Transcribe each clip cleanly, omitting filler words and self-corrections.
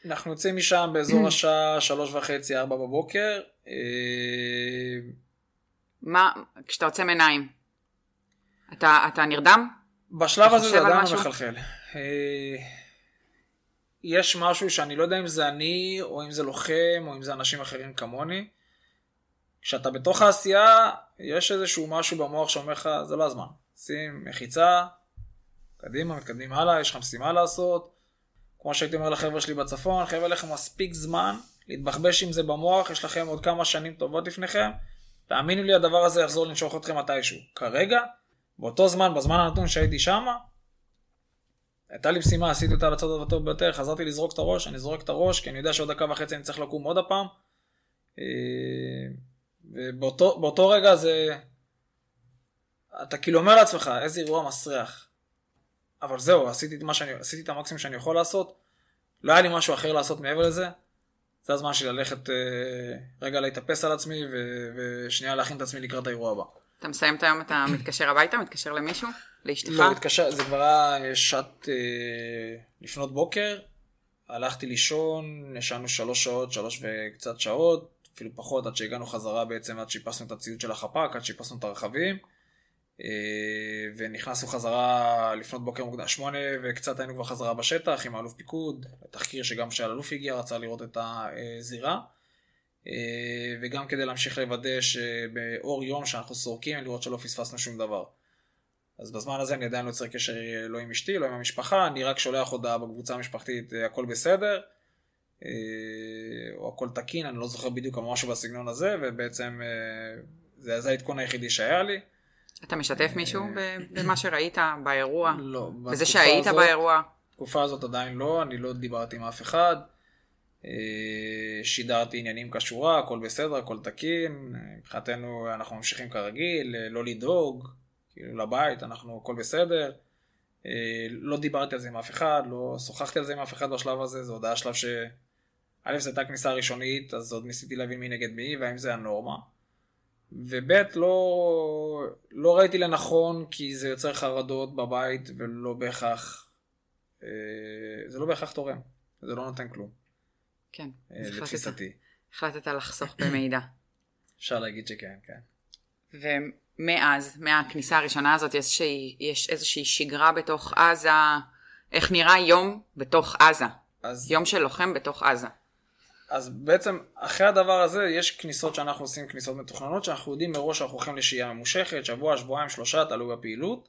אנחנו יוצאים משם באזור השעה 3:30-4 בבוקר. מה, כשאתה יוצא מעיניים, אתה נרדם? בשלב הזה זה עדיין לא מחלחל. יש משהו שאני לא יודע אם זה אני, או אם זה לוחם, או אם זה אנשים אחרים כמוני. כשאתה בתוך העשייה, יש איזשהו משהו במוח שאומר לך, זה לא הזמן. שים מחיצה, קדימה, מתקדמים הלאה, יש לך משימה לעשות. כמו שהייתי אומר לחבר'ה שלי בצפון, חבר'ה לכם מספיק זמן, להתבחבש עם זה במוח, יש לכם עוד כמה שנים טובות לפניכם. תאמינו לי, הדבר הזה יחזור לנשוך אתכם מתישהו. כרגע, באותו זמן, בזמן הנתון שהייתי שם, הייתה לי משימה, עשיתי אותה לצד הטוב ביותר, חזרתי לזרוק את הראש, אני זורק את הראש, כי אני יודע שעוד דקה וחצי אני צריך לקום עוד הפעם. ובאותו רגע זה, אתה כאילו אומר לעצמך, איזה אירוע מסריח. אבל זהו, עשיתי את המקסימום שאני יכול לעשות, לא היה לי משהו אחר לעשות מעבר לזה. זה הזמן שלי ללכת רגע להתאפס על עצמי, ושנייה להכין את עצמי לקראת האירוע הבא. אתה מסיים את היום, אתה מתקשר הביתה, מתקשר למישהו? לאשתך? לא, מתקשר, זה כבר היה שעת לפנות בוקר, הלכתי לישון, ישנו 3 שעות, 3 וקצת שעות, אפילו פחות, עד שהגענו חזרה בעצם, עד שיפסנו את הציוד של החפ"ק, עד שיפסנו את הרכבים, ונכנסנו חזרה לפנות בוקר מוקדם, 8 וקצת היינו כבר חזרה בשטח, עם האלוף פיקוד, תחקיר שגם שהאלוף הגיע, רצה לראות את הזירה, וגם כדי להמשיך לוודא שבאור יום שאנחנו סורקים, לראות שלא פספסנו שום דבר. אז בזמן הזה אני עדיין לא יוצר קשר לא עם אשתי, לא עם המשפחה, אני רק שולח הודעה בקבוצה המשפחתית, הכל בסדר, או הכל תקין, אני לא זוכר בדיוק משהו בסגנון הזה, ובעצם זה העדכון היחידי שהיה לי. אתה משתף מישהו במה שראית באירוע? לא. בזה שהיית באירוע? בתקופה הזאת עדיין לא, אני לא דיברתי עם אף אחד, שידרתי עניינים כשורה, הכל בסדר, הכל תקין, מבחינתנו אנחנו ממשיכים כרגיל, לא לדאוג, כאילו לבית, אנחנו הכל בסדר, לא דיברתי על זה עם אף אחד, לא שוחחתי על זה עם אף אחד בשלב הזה, זה עוד היה שלב א' זה הייתה כניסה ראשונית, אז עוד ניסיתי להבין מי נגד מי, והאם זה הנורמה, וב' לא ראיתי לנכון, כי זה יוצר חרדות בבית, ולא בהכרח, זה לא בהכרח תורם, זה לא נותן כלום. כן, לתפיסתי. החלטת לחסוך במידע. אפשר להגיד שכן, כן. ומאז, מהכניסה הראשונה הזאת, יש איזושהי שגרה בתוך עזה, איך נראה יום בתוך עזה? יום של לוחם בתוך עזה. אז בעצם, אחרי הדבר הזה, יש כניסות שאנחנו עושים, כניסות מתוכננות, שאנחנו יודעים מראש שאנחנו הולכים לשהייה ממושכת, שבוע, שבועיים, 3, תלוי בפעילות.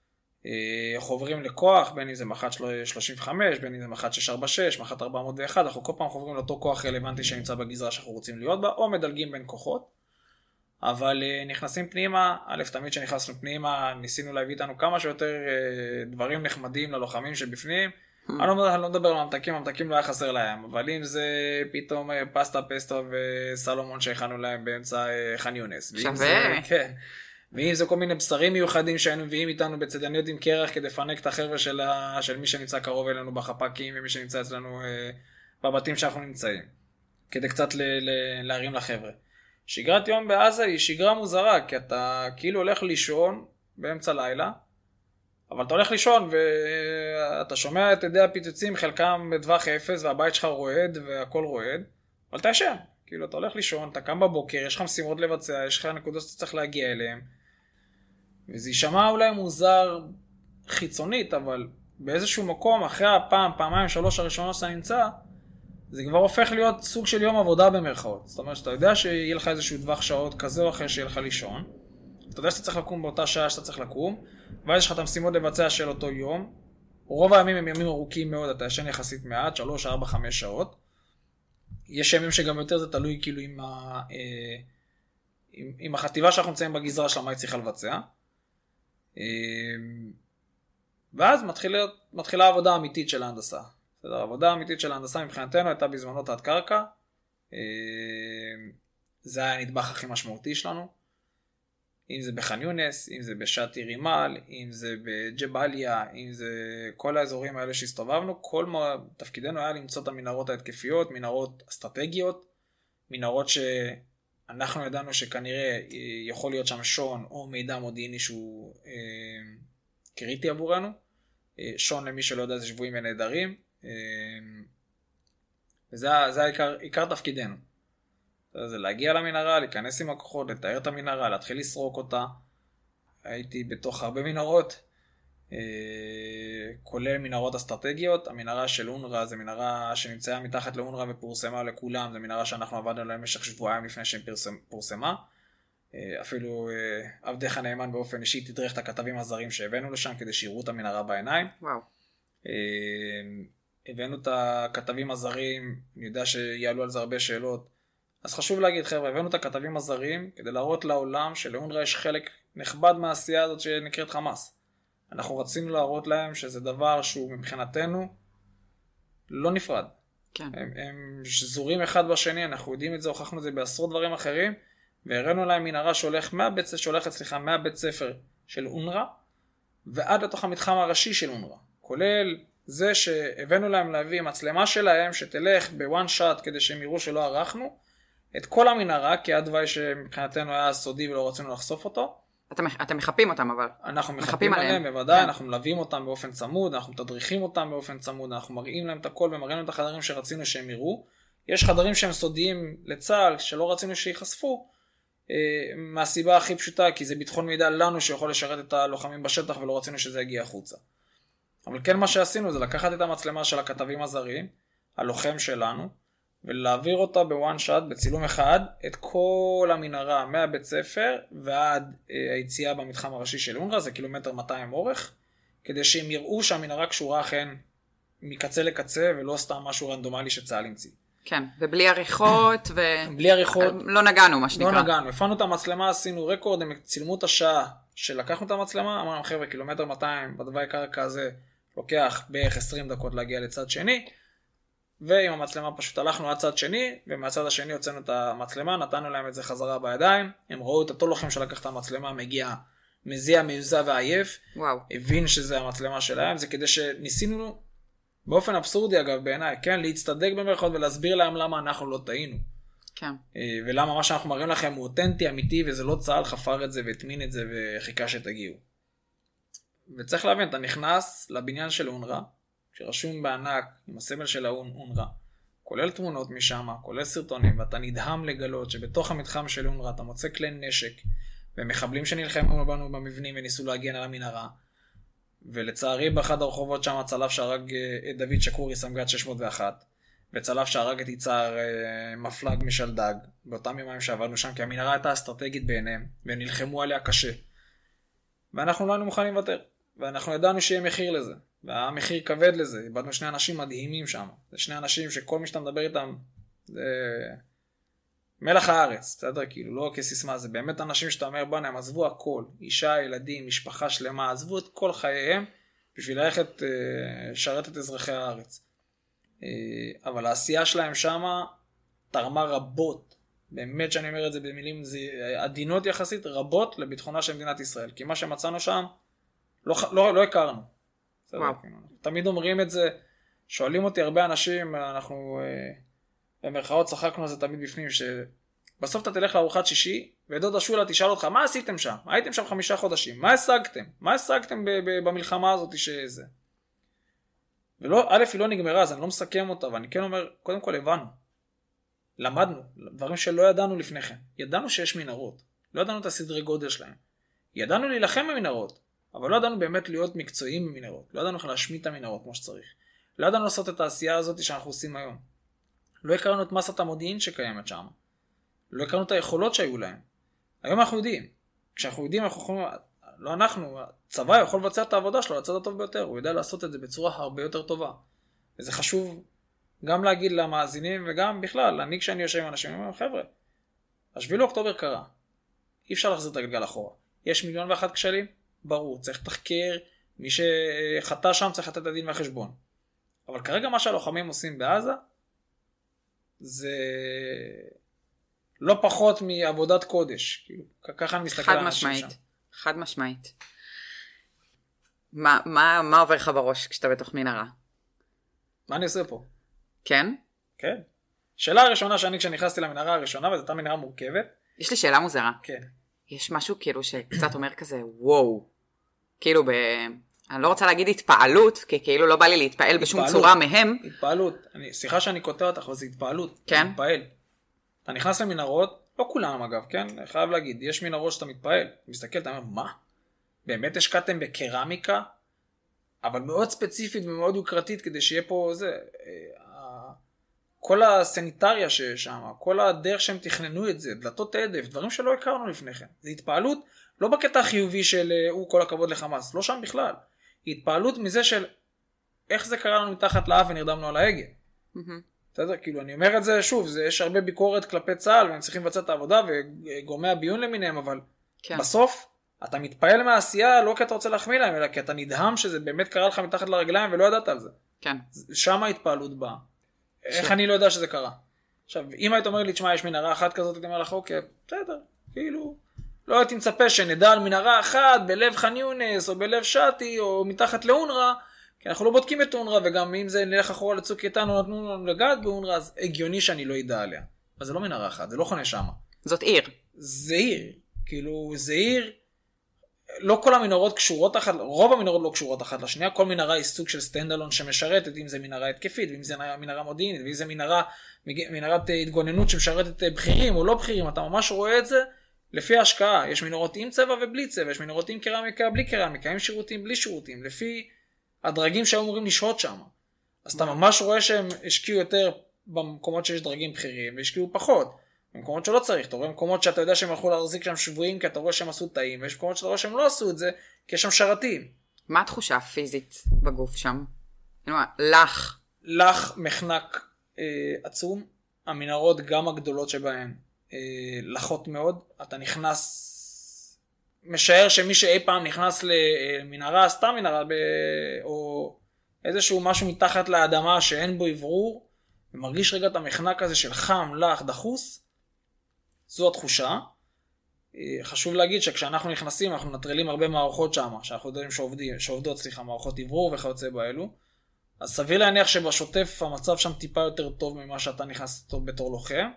חוברים לכוח, בין אם זה מח"ט 35, בין אם זה מח"ט 646, מח"ט 401, אנחנו כל פעם חוברים לאותו כוח רלוונטי שנמצא בגזרה שאנחנו רוצים להיות בה, או מדלגים בין כוחות. אבל נכנסים פנימה, א', תמיד שנכנסנו פנימה, ניסינו להביא איתנו כמה שיותר דברים נחמדים ללוחמים שבפנים. אני לא מדבר על המתקים, המתקים לא היה חסר להם, אבל אם זה פתאום פסטה, פסטו וסלומון שהכנו להם באמצע ח'אן יונס. שווה. כן. ואם זה כל מיני בשרים מיוחדים שהיינו מביאים איתנו בצדניות עם קרח כדי לפנק את החבר'ה של מי שנמצא קרוב אלינו בחפ"קים ומי שנמצא אצלנו בבתים שאנחנו נמצאים. כדי קצת להרים לחבר'ה. שגרת יום בעזה היא שגרה מוזרה, כי אתה כאילו הולך לישון באמצע לילה, אבל אתה הולך לישון ואתה שומע את ידי הפיצוצים, חלקם בטווח 0 והבית שלך רועד והכל רועד, אבל אתה ישן. כאילו אתה הולך לישון, אתה קם בבוקר, יש לך משימות לבצע, יש לך נקודות שאתה צריך להגיע אליהם, וזה יישמע אולי מוזר חיצונית, אבל באיזשהו מקום, אחרי הפעם, פעמיים, 3 הראשונות שאתה נמצא, זה כבר הופך להיות סוג של יום עבודה במרכאות. זאת אומרת שאתה יודע שיהיה לך איזשהו טווח שעות כזה או אחר שיהיה לך לישון, אתה יודע שאתה צריך לקום באותה שעה שאתה צריך לקום, ואז יש לך את המשימות לבצע של אותו יום, רוב הימים הם ימים ארוכים מאוד, אתה ישן יחסית מעט, 3, 4, 5 שעות, יש ימים שגם יותר זה תלוי כאילו עם החטיבה שאנחנו נמצאים בגזרה שלה מה היא צריכה לבצע. ואז מתחילה העבודה האמיתית של ההנדסה. העבודה האמיתית של ההנדסה מבחינתנו הייתה בזמנו תת קרקע. זה היה הנדבך הכי משמעותי שלנו. אם זה בח'אן יונס, אם זה בשאטי רימל, אם זה בג'באליה, אם זה כל האזורים האלה שהסתובבנו, כל תפקידנו היה למצוא את המנהרות ההתקפיות, מנהרות אסטרטגיות, מנהרות שאנחנו ידענו שכנראה יכול להיות שם שון או מידע מודיעיני שהוא קריטי עבורנו. שון למי שלא יודע זה שבויים ונהדרים. וזה עיקר תפקידנו. זה להגיע למנהרה, להיכנס עם הכוחות, לתאר את המנהרה, להתחיל לסרוק אותה. הייתי בתוך הרבה מנהרות, כולל מנהרות אסטרטגיות. המנהרה של אונר"א זה מנהרה שנמצאה מתחת לאונר"א ופורסמה לכולם. זה מנהרה שאנחנו עבדנו עליה במשך שבועיים לפני שהיא פורסמה. אפילו עבדך הנאמן באופן אישי תדרך את הכתבים הזרים שהבאנו לשם כדי שיראו את המנהרה בעיניים. וואו. הבאנו את הכתבים הזרים, אני יודע שיעלו על זה הרבה שאלות. אז חשוב להגיד, חבר'ה, הבאנו את הכתבים הזרים כדי להראות לעולם שלאונר"א יש חלק נכבד מהעשייה הזאת שנקראת חמאס. אנחנו רצינו להראות להם שזה דבר שהוא מבחינתנו לא נפרד. כן. הם שזורים אחד בשני, אנחנו יודעים את זה, הוכחנו את זה בעשרות דברים אחרים, והראינו להם מנהרה שהולכת מהבית ספר של אונר"א, ועד לתוך המתחם הראשי של אונר"א. כולל זה שהבאנו להם להביא מצלמה שלהם שתלך בוואן שאט כדי שהם יראו שלא ערכנו, את כל המנהרה, כי הדווי שמבחינתנו היה סודי ולא רצינו לחשוף אותו. אתם מחפים אותם אבל. אנחנו מחפים עליהם, בוודאי, אנחנו מלווים אותם באופן צמוד, אנחנו מתדריכים אותם באופן צמוד, אנחנו מראים להם את הכל ומראים להם את החדרים שרצינו שהם יראו. יש חדרים שהם סודיים לצה"ל, שלא רצינו שיחשפו, מהסיבה הכי פשוטה, כי זה ביטחון מידע לנו שיכול לשרת את הלוחמים בשטח ולא רצינו שזה יגיע החוצה. אבל כן מה שעשינו זה לקחת את המצלמה של הכתבים הזרים, הלוחם שלנו, ולהעביר אותה בוואן שאט, בצילום אחד, את כל המנהרה מהבית ספר ועד היציאה במתחם הראשי של אונר"א, זה 1.2 קילומטר אורך, כדי שהם יראו שהמנהרה קשורה אכן מקצה לקצה, ולא סתם משהו רנדומלי שצה"ל המציא. כן, ובלי עריכות בלי עריכות. לא נגענו, מה שנקרא. לא נגענו, הפענו את המצלמה, עשינו רקורד, הם צילמו את השעה שלקחנו את המצלמה, אמרנו חבר'ה, 1.2 קילומטר, בדווי קרקע הזה לוקח בערך 20 דקות להגיע לצד שני, ועם המצלמה פשוט הלכנו עד צד שני, ומהצד השני הוצאנו את המצלמה, נתנו להם את זה חזרה בידיים, הם ראו את אותו לוחם שלקח את המצלמה, מגיע מזיע, מיוזע ועייף, הבין שזה המצלמה שלהם, זה כדי שניסינו, באופן אבסורדי אגב בעיניי, כן, להצטדק במרכאות ולהסביר להם למה אנחנו לא טעינו. כן. ולמה מה שאנחנו מראים לכם הוא אותנטי, אמיתי, וזה לא צה"ל חפר את זה והטמין את זה וחיכה שתגיעו. וצריך להבין, אתה נכנס לבניין של אונר"א, שרשום בענק עם הסמל של אונר"א, כולל תמונות משם, כולל סרטונים, ואתה נדהם לגלות שבתוך המתחם של אונר"א אתה מוצא כלי נשק, ומחבלים שנלחמו בנו במבנים וניסו להגן על המנהרה, ולצערי באחד הרחובות שם צלף שהרג את דוד שקורי סמג"ד 601, וצלף שהרג את יצהר מפלג משלדג, באותם ימים שעבדנו שם, כי המנהרה הייתה אסטרטגית בעיניהם, והם נלחמו עליה קשה. ואנחנו לא היינו מוכנים לוותר, ואנחנו ידענו שיהיה מחיר לזה. והמחיר כבד לזה, איבדנו 2 אנשים מדהימים שם, זה 2 אנשים שכל מי שאתה מדבר איתם, זה מלח הארץ, בסדר? כאילו לא כסיסמה, זה באמת אנשים שאתה אומר, בנה, הם עזבו הכל, אישה, ילדים, משפחה שלמה, עזבו את כל חייהם, בשביל ללכת לשרת את אזרחי הארץ. אבל העשייה שלהם שם תרמה רבות, באמת שאני אומר את זה במילים עדינות יחסית, רבות לביטחונה של מדינת ישראל, כי מה שמצאנו שם, לא הכרנו. תמיד אומרים את זה, שואלים אותי הרבה אנשים, אנחנו במרכאות צחקנו על זה תמיד בפנים, שבסוף אתה תלך לארוחת שישי, ודודה שולה תשאל אותך, מה עשיתם שם? הייתם שם 5 חודשים, מה השגתם? מה השגתם במלחמה הזאת שזה? ולא, א' היא לא נגמרה, אז אני לא מסכם אותה, ואני כן אומר, קודם כל הבנו, למדנו, דברים שלא ידענו לפני כן, ידענו שיש מנהרות, לא ידענו את הסדרי גודל שלהם, ידענו להילחם במנהרות, אבל לא ידענו באמת להיות מקצועיים במנהרות, לא ידענו איך להשמיד את המנהרות כמו שצריך, לא ידענו לעשות את העשייה הזאת שאנחנו עושים היום, לא הכרנו את מסת המודיעין שקיימת שם, לא הכרנו את היכולות שהיו להם, היום אנחנו יודעים, כשאנחנו יודעים אנחנו יכולים, לא אנחנו, הצבא יכול לבצע את העבודה שלו לצד הטוב ביותר, הוא יודע לעשות את זה בצורה הרבה יותר טובה, וזה חשוב גם להגיד למאזינים וגם בכלל, אני כשאני יושב עם אנשים, אני אומר, חבר'ה, 7 לאוקטובר קרה, אי אפשר להחזיר את הגלגל אחורה, יש 1,001,000 כשלים, ברור, צריך תחקר, מי שחטא שם צריך לתת את הדין והחשבון. אבל כרגע מה שהלוחמים עושים בעזה, זה לא פחות מעבודת קודש. כאילו, ככה אני מסתכל על אנשים שם. חד משמעית. מה עובר לך בראש כשאתה בתוך מנהרה? מה אני עושה פה? כן? כן. שאלה הראשונה שאני כשנכנסתי למנהרה הראשונה, וזו הייתה מנהרה מורכבת. יש לי שאלה מוזרה. כן. יש משהו כאילו שקצת אומר כזה, וואו. כאילו אני לא רוצה להגיד התפעלות, כי כאילו לא בא לי להתפעל בשום צורה מהם. התפעלות. סליחה שאני קוטע אותך, אבל זה התפעלות. כן. מתפעל. אתה נכנס למנהרות, לא כולם אגב, כן? אני חייב להגיד, יש מנהרות שאתה מתפעל. מסתכל, אתה אומר, מה? באמת השקעתם בקרמיקה? אבל מאוד ספציפית ומאוד יוקרתית, כדי שיהיה פה זה... כל הסניטריה שיש שם, כל הדרך שהם תכננו את זה, דלתות עדף, דברים שלא הכרנו לפני כן. זה התפעלות, לא בקטע החיובי של כל הכבוד לחמאס, לא שם בכלל. התפעלות מזה של איך זה קרה לנו מתחת לאף ונרדמנו על ההגה. בסדר? כאילו אני אומר את זה שוב, יש הרבה ביקורת כלפי צה"ל והם צריכים לבצע את העבודה וגורמי הביון למיניהם, אבל בסוף אתה מתפעל מהעשייה לא כי אתה רוצה להחמיא להם, אלא כי אתה נדהם שזה באמת קרה לך מתחת לרגליים ולא ידעת על זה. כן. שם ההתפעלות באה. איך אני לא יודע שזה קרה? עכשיו, אם היית אומר לי, תשמע, יש מנהרה אחת כזאת, הייתי אומר לך, אוקיי, בסדר, כאילו, לא הייתי מצפה שנדע על מנהרה אחת בלב ח'אן יונס, או בלב שתי, או מתחת לאונר"א, כי אנחנו לא בודקים את אונר"א, וגם אם זה נלך אחורה לצוק איתן, או נתנו לנו לגעת באונר"א, אז הגיוני שאני לא ידע עליה. אבל זה לא מנהרה אחת, זה לא חונה שמה. זאת עיר. זה עיר. כאילו, זה עיר, לא כל המנהרות קשורות אחת, רוב המנהרות לא קשורות אחת לשנייה, כל מנהרה היא סוג של סטנדלון שמשרתת, אם זה מנהרה התקפית, ואם זה מנהרה מודיעינית, ואם זה מנהרת התגוננות שמשרתת בכירים או לא בכירים, אתה ממש רואה את זה לפי ההשקעה. יש מנהרות עם צבע ובלי צבע, יש מנהרות עם קרמיקה בלי קרמיקה, עם שירותים בלי שירותים, לפי הדרגים שהיו אמורים לשהות שם. אז אתה ממש רואה שהם השקיעו יותר במקומות שיש דרגים בכירים, והשקיעו פחות. במקומות שלא צריך, אתה רואה מקומות שאתה יודע שהם הלכו להחזיק שם שבויים כי אתה רואה שהם עשו טעים, ויש מקומות שאתה רואה שהם לא עשו את זה כי יש שם שרתים. מה התחושה הפיזית בגוף שם? לך מחנק עצום, המנהרות גם הגדולות שבהן לחות מאוד, אתה נכנס, משער שמי שאי פעם נכנס למנהרה, סתם מנהרה, או איזשהו משהו מתחת לאדמה שאין בו עברור, ומרגיש רגע את המחנק הזה של חם, לח, דחוס, זו התחושה. חשוב להגיד שכשאנחנו נכנסים אנחנו נטרלים הרבה מערכות שם, שאנחנו יודעים שעובדות, מערכות עברור וכיוצא באלו. אז סביר להניח שבשוטף המצב שם טיפה יותר טוב ממה שאתה נכנס טוב בתור לוחם.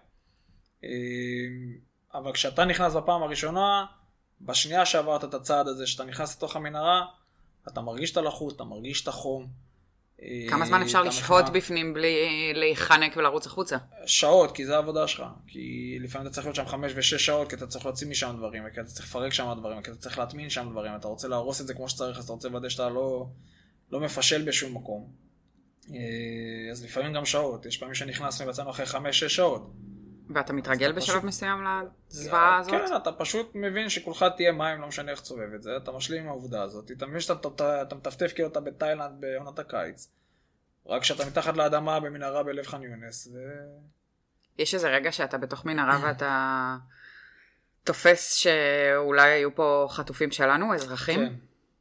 אבל כשאתה נכנס בפעם הראשונה, בשנייה שעברת את הצעד הזה, שאתה נכנס לתוך המנהרה, אתה מרגיש את הלחות, אתה מרגיש את החום. כמה זמן אפשר לשהות בפנים בלי להיחנק ולרוץ החוצה? שעות, כי זה העבודה שלך. כי לפעמים אתה צריך להיות שם 5 ו6 שעות, כי אתה צריך להוציא משם דברים, כי אתה צריך לפרק שם דברים, כי אתה צריך להטמין שם דברים, אתה רוצה להרוס את זה כמו שצריך, אז אתה רוצה לוודא שאתה לא מפשל בשום מקום. אז לפעמים גם שעות. יש פעמים שנכנסנו ובצענו אחרי 5-6 שעות. ואתה מתרגל בשלב מסוים לזוועה הזאת? כן, אתה פשוט מבין שכולך תהיה מים, לא משנה איך צובב את זה, אתה משלים עם העובדה הזאת, אתה מבין שאתה מטפטף כאילו אתה בתאילנד בעונת הקיץ, רק שאתה מתחת לאדמה במנהרה בלב ח'אן יונס. יש איזה רגע שאתה בתוך מנהרה ואתה תופס שאולי היו פה חטופים שלנו, אזרחים? כן.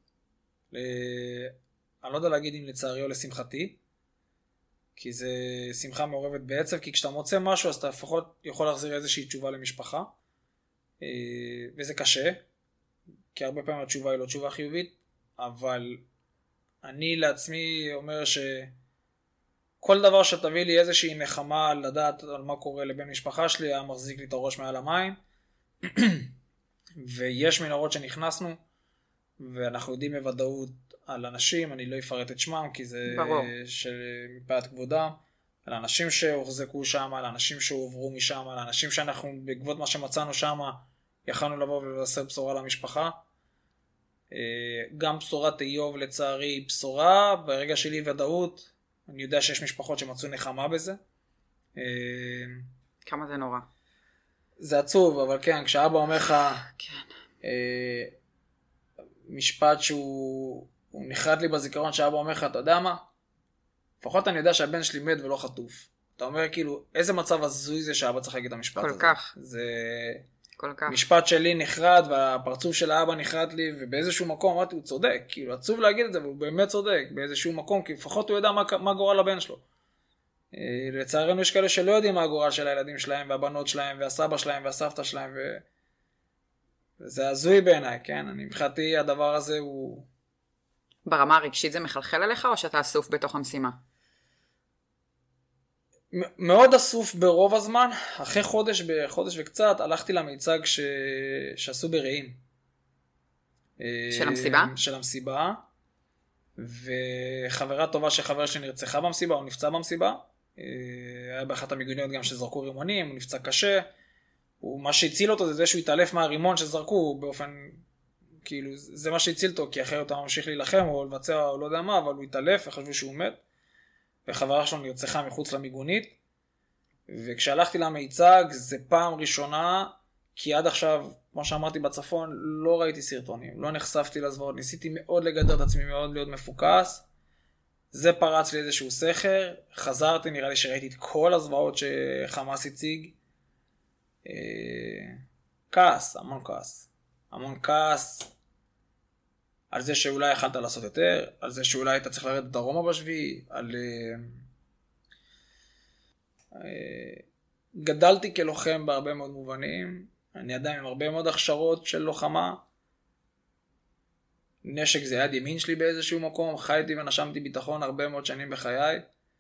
אני לא יודע להגיד אם לצערי או לשמחתי, כי זה שמחה מעורבת בעצב, כי כשאתה מוצא משהו אז אתה לפחות יכול להחזיר איזושהי תשובה למשפחה, וזה קשה, כי הרבה פעמים התשובה היא לא תשובה חיובית, אבל אני לעצמי אומר שכל דבר שתביא לי איזושהי נחמה לדעת על מה קורה לבן משפחה שלי, היה מחזיק לי את הראש מעל המים, ויש מנהרות שנכנסנו, ואנחנו יודעים בוודאות על אנשים, אני לא אפרט את שמם, כי זה מפאת כבודם, על אנשים שהוחזקו שם, על אנשים שהועברו משם, על אנשים שאנחנו בעקבות מה שמצאנו שם, יכלנו לבוא ולבשר בשורה למשפחה. גם בשורת איוב לצערי בשורה, ברגע שלי ודאות, אני יודע שיש משפחות שמצאו נחמה בזה. כמה זה נורא. זה עצוב, אבל כן, כשאבא אומר לך, משפט שהוא נחרד לי בזיכרון, שאבא אומר לך, אתה יודע מה? לפחות אני יודע שהבן שלי מת ולא חטוף. אתה אומר כאילו, איזה מצב הזוי זה שאבא צריך להגיד את המשפט הזה. כל כך. זה כל כך. משפט שלי נחרד, והפרצוף של האבא נחרד לי, ובאיזשהו מקום אמרתי, הוא צודק. כאילו, עצוב להגיד את זה, והוא באמת צודק באיזשהו מקום, כי לפחות הוא יודע מה גורל הבן שלו. לצערנו יש כאלה שלא יודעים מה הגורל של הילדים שלהם, והבנות שלהם, והסבא שלהם, והסבתא שלהם, וזה הזוי בעיניי, כן? אני מבחינתי הדבר הזה הוא... ברמה הרגשית זה מחלחל אליך, או שאתה אסוף בתוך המשימה? מאוד אסוף ברוב הזמן. אחרי חודש וקצת הלכתי למיצג שעשו ברעים. של המסיבה? של המסיבה. וחברה טובה של חבר שנרצחה במסיבה, הוא נפצע במסיבה, היה באחת המיגוניות גם שזרקו רימונים, הוא נפצע קשה, מה שהציל אותו זה שהוא התעלף מהרימון שזרקו באופן, כאילו זה מה שהציל אותו, כי אחרת הוא ממשיך להילחם או לבצע או לא יודע מה, אבל הוא התעלף וחשבו שהוא מת, וחברה שלו נרצחה מחוץ למיגונית, וכשהלכתי למיצג זה פעם ראשונה, כי עד עכשיו, כמו שאמרתי בצפון, לא ראיתי סרטונים, לא נחשפתי לזוועות, ניסיתי מאוד לגדר את עצמי, מאוד להיות מפוקס, זה פרץ לי איזשהו סכר, חזרתי, נראה לי שראיתי את כל הזוועות שחמאס הציג, כעס, המון כעס, על זה שאולי יכלת לעשות יותר, על זה שאולי אתה צריך לרדת דרומה בשביעי, על... גדלתי כלוחם בהרבה מאוד מובנים, אני עדיין עם הרבה מאוד הכשרות של לוחמה, נשק זה יד ימין שלי באיזשהו מקום, חייתי ונשמתי ביטחון הרבה מאוד שנים בחיי.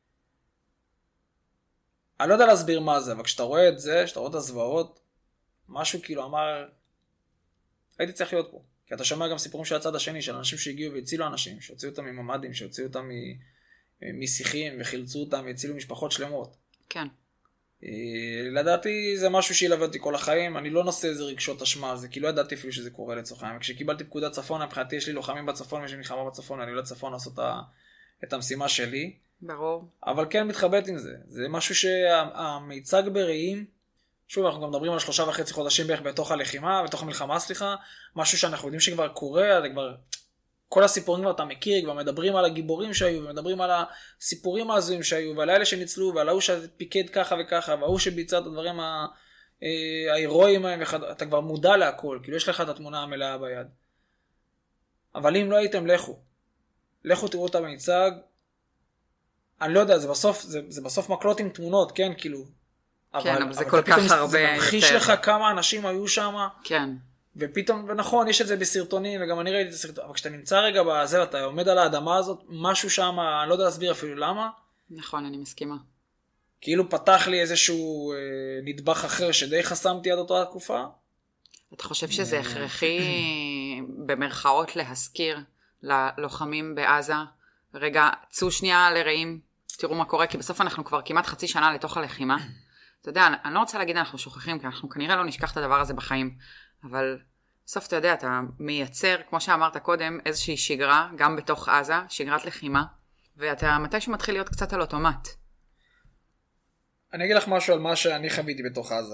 אני לא יודע להסביר מה זה, אבל כשאתה רואה את זה, כשאתה רואה את הזוועות, משהו כאילו אמר, הייתי צריך להיות פה. כי אתה שומע גם סיפורים של הצד השני, של אנשים שהגיעו והצילו אנשים, שהוציאו אותם מממדים, שהוציאו אותם משיחים וחילצו אותם והצילו משפחות שלמות. כן. לדעתי זה משהו שילווה אותי כל החיים, אני לא נושא איזה רגשות אשמה, זה כאילו ידעתי אפילו שזה קורה לצורך העניין, כשקיבלתי פקודת צפון, מבחינתי יש לי לוחמים בצפון, יש לי מלחמה בצפון, אני לא לצפון לעשות את המשימה שלי. ברור. אבל כן מתחבט עם זה, זה משהו שהמיצג ברעים, שוב אנחנו גם מדברים על 3.5 חודשים בערך בתוך הלחימה, בתוך המלחמה סליחה, משהו שאנחנו יודעים שכבר קורה, זה כבר... כל הסיפורים כבר אתה מכיר, כבר מדברים על הגיבורים שהיו, ומדברים על הסיפורים העזויים שהיו, ועל האלה שניצלו, ועל ההוא שפיקד ככה וככה, וההוא שביצע את הדברים ההירואיים, אתה כבר מודע להכל, כאילו יש לך את התמונה המלאה ביד. אבל אם לא הייתם, לכו תראו את המיצג, אני לא יודע, זה בסוף מקלות עם תמונות, כן, כאילו. כן, אבל זה כל כך הרבה. זה ממחיש לך כמה אנשים היו שם. כן. ופתאום, ונכון, יש את זה בסרטונים, וגם אני ראיתי את הסרטונים, אבל כשאתה נמצא רגע בזה, אתה עומד על האדמה הזאת, משהו שם, אני לא יודע להסביר אפילו למה. נכון, אני מסכימה. כאילו פתח לי איזשהו נדבך אחר, שדי חסמתי עד אותה התקופה. אתה חושב שזה הכרחי, במרכאות להזכיר ללוחמים בעזה, רגע, צאו שנייה לרעים, תראו מה קורה, כי בסוף אנחנו כבר כמעט חצי שנה לתוך הלחימה. אתה יודע, אני לא רוצה להגיד אנחנו שוכחים, כי אנחנו כנראה לא נשכח את הדבר הזה בחיים. אבל בסוף אתה יודע, אתה מייצר, כמו שאמרת קודם, איזושהי שגרה, גם בתוך עזה, שגרת לחימה, ואתה מתישהו מתחיל להיות קצת על אוטומט. אני אגיד לך משהו על מה שאני חוויתי בתוך עזה.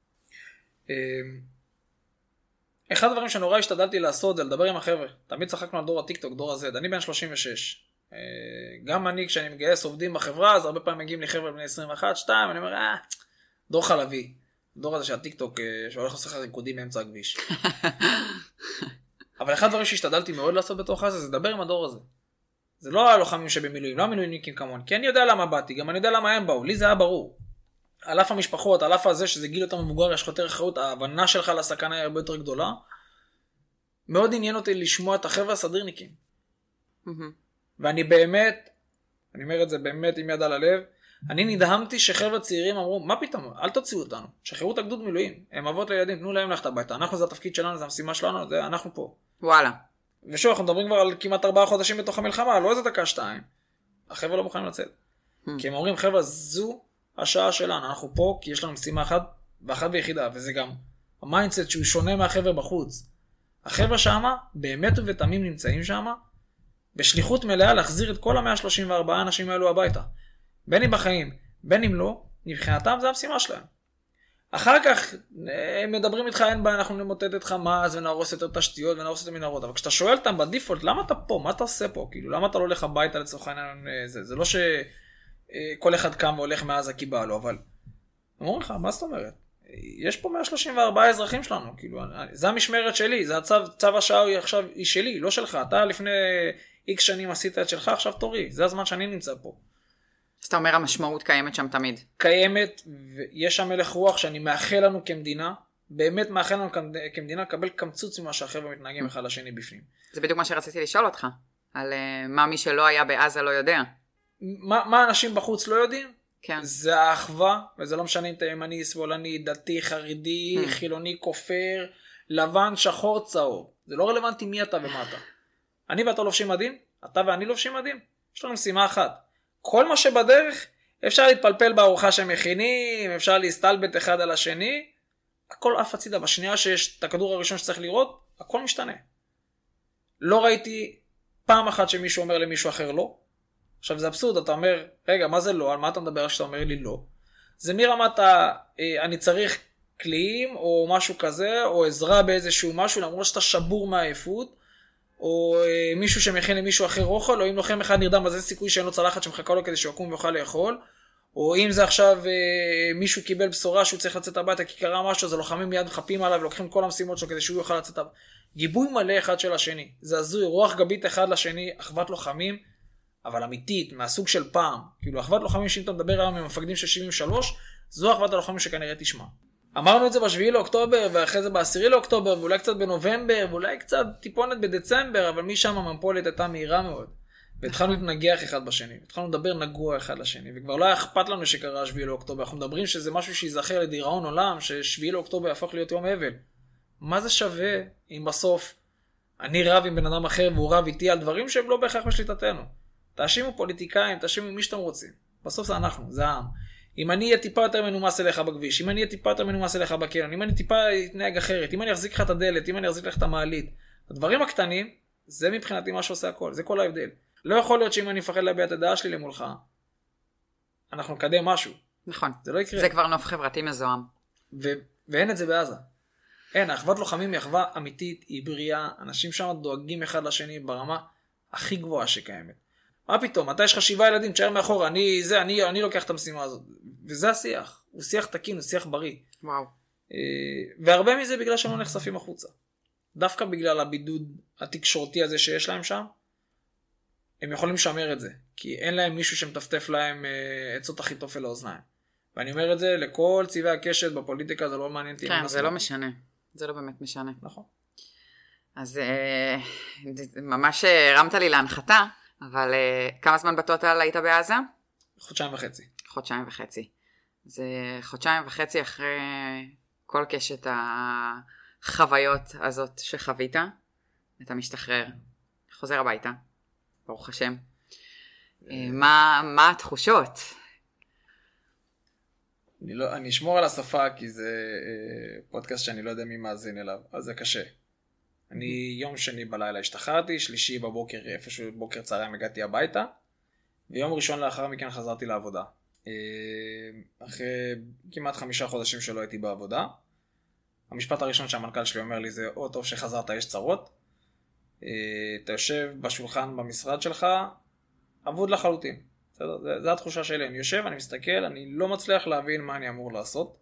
אחד הדברים שנורא השתדלתי לעשות זה לדבר עם החבר'ה. תמיד צחקנו על דור הטיקטוק, דור הזד. אני בן 36. גם אני, כשאני מגייס עובדים בחברה, אז הרבה פעמים מגיעים לי חבר'ה בני 21, 2, אני אומר, דור חלבי. דור הזה שהטיקטוק שהולך לעשות ריקודים מאמצע הכביש. אבל אחד הדברים שהשתדלתי מאוד לעשות בתוך הזה, זה לדבר עם הדור הזה. זה לא הלוחמים שבמילואים, לא המילואימניקים כמון, כי אני יודע למה באתי, גם אני יודע למה הם באו, לי זה היה ברור. על אף המשפחות, על אף הזה שזה גיל יותר מבוגר, יש לך יותר אחריות, ההבנה שלך לסכנה היא הרבה יותר גדולה. מאוד עניין אותי לשמוע את החבר'ה הסדרניקים. ואני באמת, אני אומר את זה באמת עם יד על הלב, אני נדהמתי שחבר'ה צעירים אמרו, מה פתאום, אל תוציאו אותנו, שחררו את הגדוד מילואים, הם אבות לילדים, תנו להם ללכת הביתה, אנחנו זה התפקיד שלנו, זה המשימה שלנו, זה אנחנו פה. וואלה. ושוב, אנחנו מדברים כבר על כמעט 4 חודשים בתוך המלחמה, לא איזה דקה 2. החבר'ה לא מוכנים לצאת. כי הם אומרים, חבר'ה, זו השעה שלנו, אנחנו פה כי יש לנו משימה אחת ויחידה, וזה גם המיינדסט שהוא שונה מהחבר'ה בחוץ. החבר'ה שמה, באמת ובתמים נמצאים שמה, בשליחות מלאה להחזיר את כל 134 האנשים האלו הביתה. בין אם בחיים, בין אם לא, מבחינתם זה המשימה שלהם. אחר כך הם מדברים איתך, אין בה, אנחנו נמוטט את חמאס ונהרוס יותר תשתיות ונהרוס את המנהרות, אבל כשאתה שואל אותם בדיפולט, למה אתה פה? מה אתה עושה פה? כאילו, למה אתה לא הולך הביתה לצורך העניין? זה לא שכל אחד קם והולך מעזה כי בא לו, אבל אמרו לך, מה זאת אומרת? יש פה 134 אזרחים שלנו, כאילו, זה המשמרת שלי, זה צו השעה עכשיו היא שלי, לא שלך. אתה לפני איקס שנים עשית את שלך, עכשיו תורי, זה הזמן שאני נמצא פה. אז אתה אומר המשמעות קיימת שם תמיד. קיימת, ויש שם מלך רוח שאני מאחל לנו כמדינה, באמת מאחל לנו כמדינה לקבל קמצוץ ממה שהחבר'ה מתנהגים אחד לשני בפנים. זה בדיוק מה שרציתי לשאול אותך, על מה מי שלא היה בעזה לא יודע. מה אנשים בחוץ לא יודעים? כן. זה האחווה, וזה לא משנה אם אתה ימני, שמאלני, דתי, חרדי, חילוני, כופר, לבן, שחור, צהוב. זה לא רלוונטי מי אתה ומה אתה. אני ואתה לובשים מדים, אתה ואני לובשים מדים, יש לנו משימה אחת. כל מה שבדרך, אפשר להתפלפל בארוחה שמכינים, אפשר להסתלבט אחד על השני, הכל אף הצידה. בשנייה שיש את הכדור הראשון שצריך לראות, הכל משתנה. לא ראיתי פעם אחת שמישהו אומר למישהו אחר לא. עכשיו זה אבסורד, אתה אומר, רגע, מה זה לא? על מה אתה מדבר כשאתה אומר לי לא? זה מרמת אני צריך קליעים או משהו כזה, או עזרה באיזשהו משהו, למרות שאתה שבור מהעייפות, או מישהו שמכין למישהו אחר אוכל, או אם לוחם אחד נרדם, אז אין סיכוי שאין לו צלחת שמחכה לו כדי שהוא יקום ויוכל לאכול, או אם זה עכשיו מישהו קיבל בשורה שהוא צריך לצאת הביתה כי קרה משהו, אז הלוחמים מיד מחפים עליו ולוקחים כל המשימות שלו כדי שהוא יוכל לצאת הביתה. גיבוי מלא אחד של השני, זה הזוי, רוח גבית אחד לשני, אחוות לוחמים, אבל אמיתית, מהסוג של פעם. כאילו, אחוות לוחמים שאם אתה מדבר היום עם המפקדים של 73, זו אחוות הלוחמים שכנראה תשמע. אמרנו את זה ב7 לאוקטובר, ואחרי זה ב10 לאוקטובר, ואולי קצת בנובמבר, ואולי קצת טיפונת בדצמבר, אבל משם המפולת הייתה מהירה מאוד. והתחלנו להתנגח אחד בשני, התחלנו לדבר נגוע אחד לשני, וכבר לא היה אכפת לנו שקרה 7 לאוקטובר. אנחנו מדברים שזה משהו שיזכר לדיראון עולם, ש7 לאוקטובר יהפוך להיות יום אבל. מה זה שווה אם בסוף אני רב עם בן אדם אחר והוא רב איתי על דברים שהם לא בהכרח בשליטתנו? תאשימו פוליטיקאים, תאשימו מי שאתם רוצים. בסוף זה אנחנו, זה העם. אם אני אהיה טיפה יותר מנומס אליך בכביש, אם אני אהיה טיפה יותר מנומס אליך בקרן, אם אני טיפה אתנהג אחרת, אם אני אחזיק לך את הדלת, אם אני אחזיק לך את המעלית, הדברים הקטנים, זה מבחינתי מה שעושה הכל, זה כל ההבדל. לא יכול להיות שאם אני מפחד להביע את הדעה שלי למולך, אנחנו נקדם משהו. נכון. זה לא יקרה. זה כבר נוף חברתי מזוהם. ואין את זה בעזה. אין, האחוות לוחמים היא אחווה אמיתית, היא בריאה, אנשים שם דואגים אחד לשני ברמה הכי גבוהה שקיימת. מה פתאום? אתה יש לך 7 ילדים, תשאר מאחורה, אני לוקח את המשימה הזאת. וזה השיח. הוא שיח תקין, הוא שיח בריא. וואו. והרבה מזה בגלל שהם לא נחשפים החוצה. דווקא בגלל הבידוד התקשורתי הזה שיש להם שם, הם יכולים לשמר את זה. כי אין להם מישהו שמטפטף להם עצות הכי טוב אל האוזניים. ואני אומר את זה לכל צבעי הקשת בפוליטיקה, זה לא מעניין אותי. כן, זה לא משנה. זה לא באמת משנה. נכון. אז ממש הרמת לי להנחתה. אבל כמה זמן בטוטל היית בעזה? 1.5 חודשים. 1.5 חודשים. זה 1.5 חודשים אחרי כל קשת החוויות הזאת שחווית. אתה משתחרר, חוזר הביתה, ברוך השם. מה התחושות? אני אשמור על השפה כי זה פודקאסט שאני לא יודע מי מאזין אליו, אז זה קשה. אני יום שני בלילה השתחררתי, שלישי בבוקר, איפשהו בוקר צהריים הגעתי הביתה, ויום ראשון לאחר מכן חזרתי לעבודה. אחרי כמעט 5 חודשים שלא הייתי בעבודה. המשפט הראשון שהמנכ"ל שלי אומר לי זה, או טוב שחזרת, יש צרות. אתה יושב בשולחן במשרד שלך, עבוד לחלוטין. זה התחושה שלי, אני יושב, אני מסתכל, אני לא מצליח להבין מה אני אמור לעשות.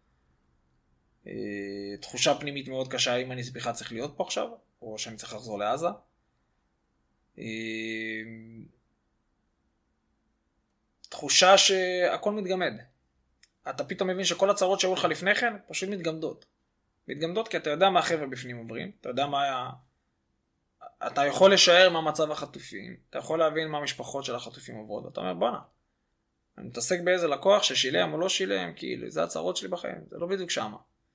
תחושה פנימית מאוד קשה, אם אני בכלל צריך להיות פה עכשיו, או שאני צריך לחזור לעזה. תחושה שהכל מתגמד. אתה פתאום מבין שכל הצרות שהיו לך לפני כן, פשוט מתגמדות. מתגמדות כי אתה יודע מה החבר'ה בפנים עוברים, אתה יודע מה היה... אתה יכול לשער מה מצב החטופים, אתה יכול להבין מה המשפחות של החטופים עוברות, ואתה אומר, בוא'נה, אני מתעסק באיזה לקוח ששילם או לא שילם, כאילו, זה הצרות שלי בחיים, זה לא בדיוק שמה.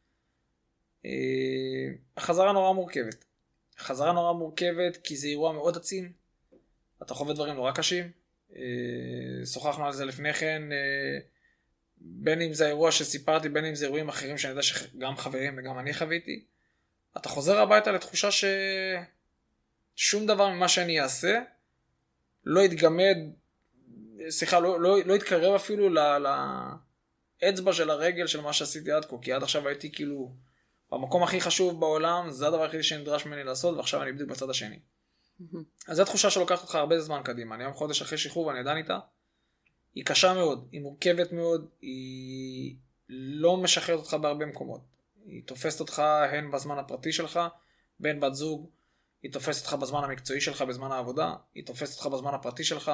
החזרה נורא מורכבת. החזרה נורא מורכבת כי זה אירוע מאוד עצים, אתה חווה דברים נורא קשים, שוחחנו על זה לפני כן, בין אם זה האירוע שסיפרתי, בין אם זה אירועים אחרים שאני יודע שגם חברים וגם אני חוויתי, אתה חוזר הביתה לתחושה ששום דבר ממה שאני אעשה לא יתגמד, סליחה, לא יתקרב אפילו לאצבע של הרגל של מה שעשיתי עד כה, כי עד עכשיו הייתי כאילו במקום הכי חשוב בעולם, זה הדבר הכי שנדרש ממני לעשות, ועכשיו אני בדיוק בצד השני. אז זו תחושה שלוקחת אותך הרבה זמן קדימה, אני היום חודש אחרי שחרור ואני עדיין איתה, היא קשה מאוד, היא מורכבת מאוד, היא לא משחררת אותך בהרבה מקומות, היא תופסת אותך הן בזמן הפרטי שלך, בין בת זוג, היא תופסת אותך בזמן המקצועי שלך, בזמן העבודה, היא תופסת אותך בזמן הפרטי שלך,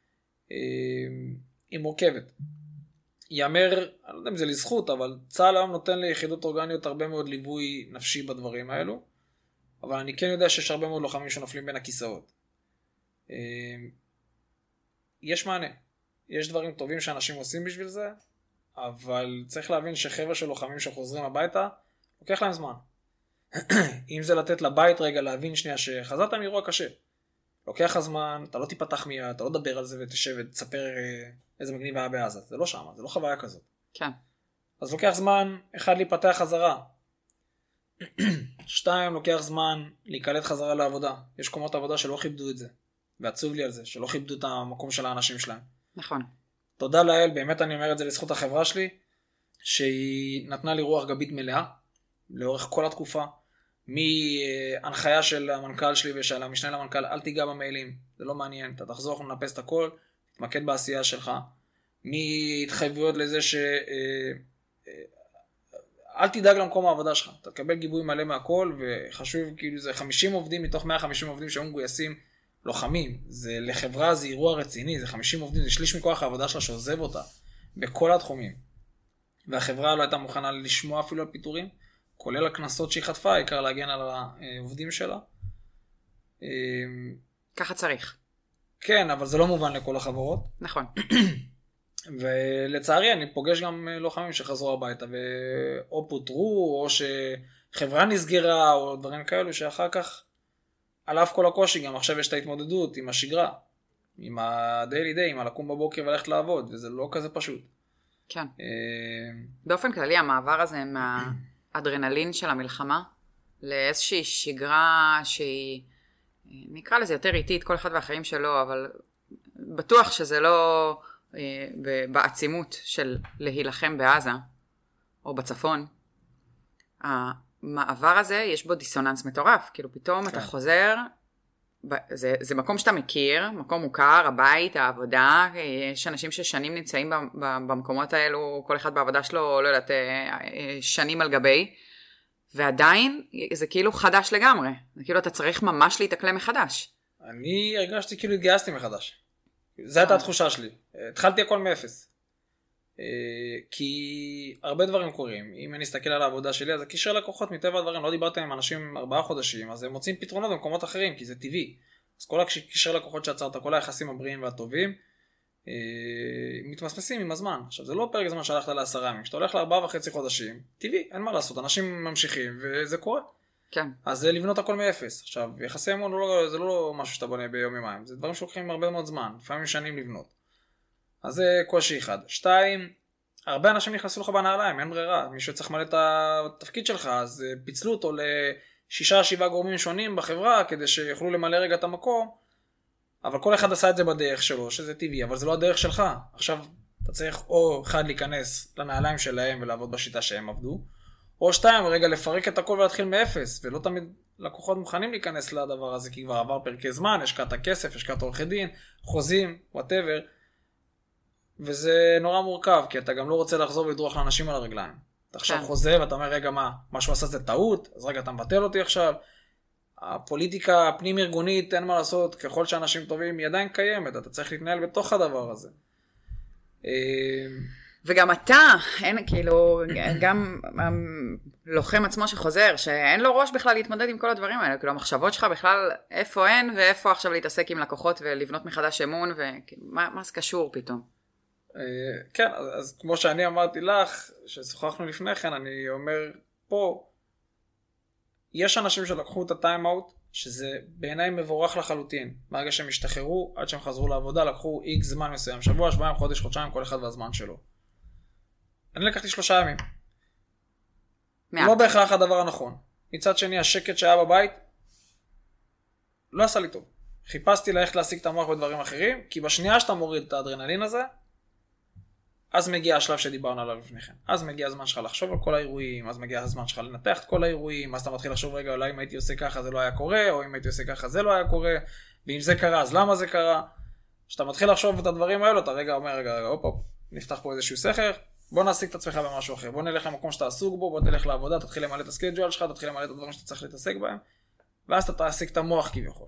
היא מורכבת. יאמר, אני לא יודע אם זה לזכות, אבל צה"ל היום נותן ליחידות אורגניות הרבה מאוד ליווי נפשי בדברים האלו, אבל אני כן יודע שיש הרבה מאוד לוחמים שנופלים בין הכיסאות. יש מענה. יש דברים טובים שאנשים עושים בשביל זה, אבל צריך להבין שחבר'ה של לוחמים שחוזרים הביתה, לוקח להם זמן. אם זה לתת לבית רגע להבין שנייה שחזרת מאירוע קשה. לוקח הזמן, אתה לא תיפתח מיד, אתה לא תדבר על זה ותשב ותספר איזה מגניב היה בעזה. זה לא שם, זה לא חוויה כזאת. כן. אז לוקח זמן, אחד, להיפתח חזרה. 2, לוקח זמן להיקלט חזרה לעבודה. יש קומות עבודה שלא כיבדו את זה. ועצוב לי על זה, שלא כיבדו את המקום של האנשים שלהם. נכון. תודה לאל, באמת אני אומר את זה לזכות החברה שלי, שהיא נתנה לי רוח גבית מלאה, לאורך כל התקופה, מהנחיה של המנכ"ל שלי ושל המשנה למנכ"ל, אל תיגע במיילים, זה לא מעניין, אתה תחזור, אנחנו נאפס את הכל, תתמקד בעשייה שלך, מהתחייבויות לזה אל תדאג למקום העבודה שלך, אתה תקבל גיבוי מלא מהכל, וחשוב, כאילו זה 50 עובדים מתוך 150 עובדים שהיו מגויסים לוחמים, זה לחברה, זה אירוע רציני, זה 50 עובדים, זה שליש מכוח העבודה שלה שעוזב אותה, בכל התחומים. והחברה לא הייתה מוכנה לשמוע אפילו על פיטורים, כולל הכנסות שהיא חטפה, העיקר להגן על העובדים שלה. ככה צריך. כן, אבל זה לא מובן לכל החברות. נכון. ולצערי אני פוגש גם לוחמים שחזרו הביתה, או פוטרו, או שחברה נסגרה, או דברים כאלו, שאחר כך, על אף כל הקושי, גם עכשיו יש את ההתמודדות עם השגרה, עם הדיילי דיי, עם הלקום בבוקר וללכת לעבוד, וזה לא כזה פשוט. כן. באופן כללי, המעבר הזה מהאדרנלין של המלחמה, לאיזושהי שגרה שהיא, נקרא לזה יותר איטית, כל אחד והחיים שלו, אבל בטוח שזה לא בעצימות של להילחם בעזה, או בצפון. המעבר הזה, יש בו דיסוננס מטורף, כאילו פתאום אתה חוזר, זה מקום שאתה מכיר, מקום מוכר, הבית, העבודה, יש אנשים ששנים נמצאים במקומות האלו, כל אחד בעבודה שלו, לא יודעת, שנים על גבי, ועדיין זה כאילו חדש לגמרי, זה כאילו אתה צריך ממש להתאקלם מחדש. אני הרגשתי כאילו התגייסתי מחדש, זו הייתה התחושה שלי, התחלתי הכל מאפס, כי הרבה דברים קורים, אם אני אסתכל על העבודה שלי, אז הקשר לקוחות מטבע הדברים, לא דיברתם עם אנשים 4 חודשים, אז הם מוצאים פתרונות במקומות אחרים, כי זה טבעי. אז כל הקשר לקוחות שעצרת, כל היחסים הבריאים והטובים, מתמסמסים עם הזמן. עכשיו, זה לא פרק זמן שהלכת ל10 ימים, כשאתה הולך ל4.5 חודשים, טבעי, אין מה לעשות, אנשים ממשיכים, וזה קורה. כן. אז זה לבנות הכל מאפס. עכשיו, יחסי אמון זה לא משהו שאתה בונה ביום יומיים, זה דברים שלוקחים הרבה מאוד זמן, לפעמים שנים לבנות. אז זה קושי אחד. 2, הרבה אנשים נכנסו לך בנעליים, אין ברירה. מישהו צריך למלא את התפקיד שלך, אז פיצלו אותו ל6-7 גורמים שונים בחברה, כדי שיוכלו למלא רגע את המקום, אבל כל אחד עשה את זה בדרך שלו, שזה טבעי, אבל זה לא הדרך שלך. עכשיו, אתה צריך או אחד להיכנס לנעליים שלהם ולעבוד בשיטה שהם עבדו, או 2, רגע לפרק את הכל ולהתחיל מאפס, ולא תמיד לקוחות מוכנים להיכנס לדבר הזה, כי כבר עבר פרקי זמן, השקעת כסף, השקעת עורכי דין, חוזים, whatever. וזה נורא מורכב, כי אתה גם לא רוצה לחזור ולדרוך לאנשים על הרגליים. אתה עכשיו חוזר ואתה אומר, רגע מה שהוא עשה זה טעות, אז רגע אתה מבטל אותי עכשיו. הפוליטיקה הפנים ארגונית, אין מה לעשות, ככל שאנשים טובים היא עדיין קיימת, אתה צריך להתנהל בתוך הדבר הזה. וגם אתה, אין כאילו, גם לוחם עצמו שחוזר, שאין לו ראש בכלל להתמודד עם כל הדברים האלה, כאילו המחשבות שלך בכלל איפה אין, ואיפה עכשיו להתעסק עם לקוחות ולבנות מחדש אמון, ומה זה קשור פתאום? כן, אז כמו שאני אמרתי לך, ששוחחנו לפני כן, אני אומר פה, יש אנשים שלקחו את הטיים-אוט, שזה בעיניי מבורך לחלוטין. ברגע שהם השתחררו, עד שהם חזרו לעבודה, לקחו איקס זמן מסוים, שבוע, שבועיים, חודש, חודשיים, כל אחד והזמן שלו. אני לקחתי 3 ימים. לא בהכרח הדבר הנכון. מצד שני, השקט שהיה בבית, לא עשה לי טוב. חיפשתי ללכת להשיג את המוח בדברים אחרים, כי בשנייה שאתה מוריד את האדרנלין הזה, אז מגיע השלב שדיברנו עליו לפני כן. אז מגיע הזמן שלך לחשוב על כל האירועים, אז מגיע הזמן שלך לנתח את כל האירועים, אז אתה מתחיל לחשוב רגע, אולי אם הייתי עושה ככה זה לא היה קורה, או אם הייתי עושה ככה זה לא היה קורה, ואם זה קרה אז למה זה קרה. כשאתה מתחיל לחשוב את הדברים האלו, אתה רגע אומר, רגע, הופ, נפתח פה איזשהו סכר, בוא נעסיק את עצמך במשהו אחר, בוא נלך למקום שאתה עסוק בו, בוא תלך לעבודה, תתחיל למלא את הסקייג'ואל שלך, תתחיל למלא את הדברים שאתה צריך להתעסק בהם, ואז אתה תעסיק את המוח כביכול.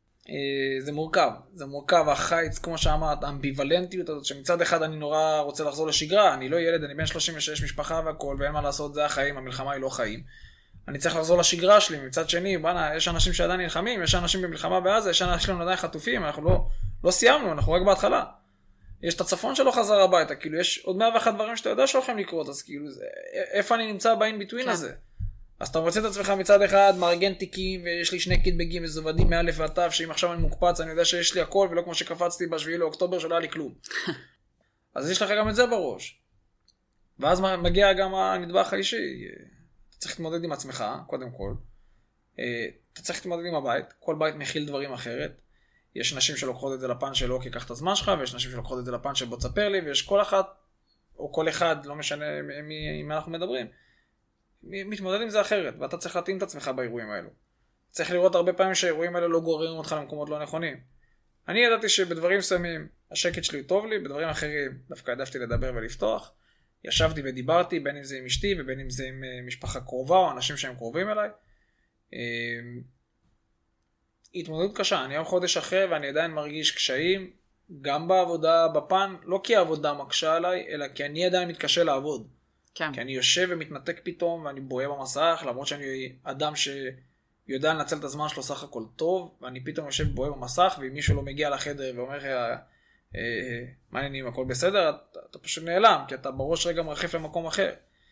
זה מורכב, החיץ, כמו שאמרת, האמביוולנטיות הזאת, שמצד אחד אני נורא רוצה לחזור לשגרה, אני לא ילד, אני בן 36, משפחה והכל, ואין מה לעשות, זה החיים, המלחמה היא לא חיים. אני צריך לחזור לשגרה שלי, מצד שני, יש אנשים שעדיין נלחמים, יש אנשים במלחמה בעזה, יש אנשים עדיין חטופים, אנחנו לא סיימנו, אנחנו רק בהתחלה. יש את הצפון שלא חזר הביתה, כאילו יש עוד 101 דברים שאתה יודע שהולכים לקרות, אז כאילו, איפה אני נמצא ב-in between הזה? אז אתה מוצא את עצמך מצד אחד, מארגן תיקים, ויש לי 2 קיטבגים מזוודים מאלף ועד תו, שאם עכשיו אני מוקפץ, אני יודע שיש לי הכל, ולא כמו שקפצתי ב7 לאוקטובר שלא היה לי כלום. אז יש לך גם את זה בראש. ואז מגיע גם הנדבך האישי. אתה צריך להתמודד עם עצמך, קודם כל. אתה צריך להתמודד עם הבית. כל בית מכיל דברים אחרת. יש נשים שלוקחות את זה לפן שלו, כי קח את הזמן שלך, ויש נשים שלוקחות את זה לפן שבו תספר לי, ויש כל אחת, או כל אחד, לא משנה עם מה אנחנו מדברים, מתמודד עם זה אחרת, ואתה צריך להתאים את עצמך באירועים האלו. צריך לראות הרבה פעמים שהאירועים האלו לא גוררים אותך למקומות לא נכונים. אני ידעתי שבדברים מסוימים השקט שלי טוב לי, בדברים אחרים דווקא העדפתי לדבר ולפתוח. ישבתי ודיברתי, בין אם זה עם אשתי ובין אם זה עם משפחה קרובה או אנשים שהם קרובים אליי. התמודדות קשה, אני היום חודש אחרי ואני עדיין מרגיש קשיים, גם בעבודה בפן, לא כי העבודה מקשה עליי, אלא כי אני עדיין מתקשה לעבוד. כן. כי אני יושב ומתנתק פתאום ואני בוהה במסך, למרות שאני אדם שיודע לנצל את הזמן שלו סך הכל טוב, ואני פתאום יושב בוהה במסך, ואם מישהו לא מגיע לחדר ואומר מה העניינים, הכל בסדר, אתה פשוט נעלם, כי אתה בראש רגע מרחיף למקום אחר.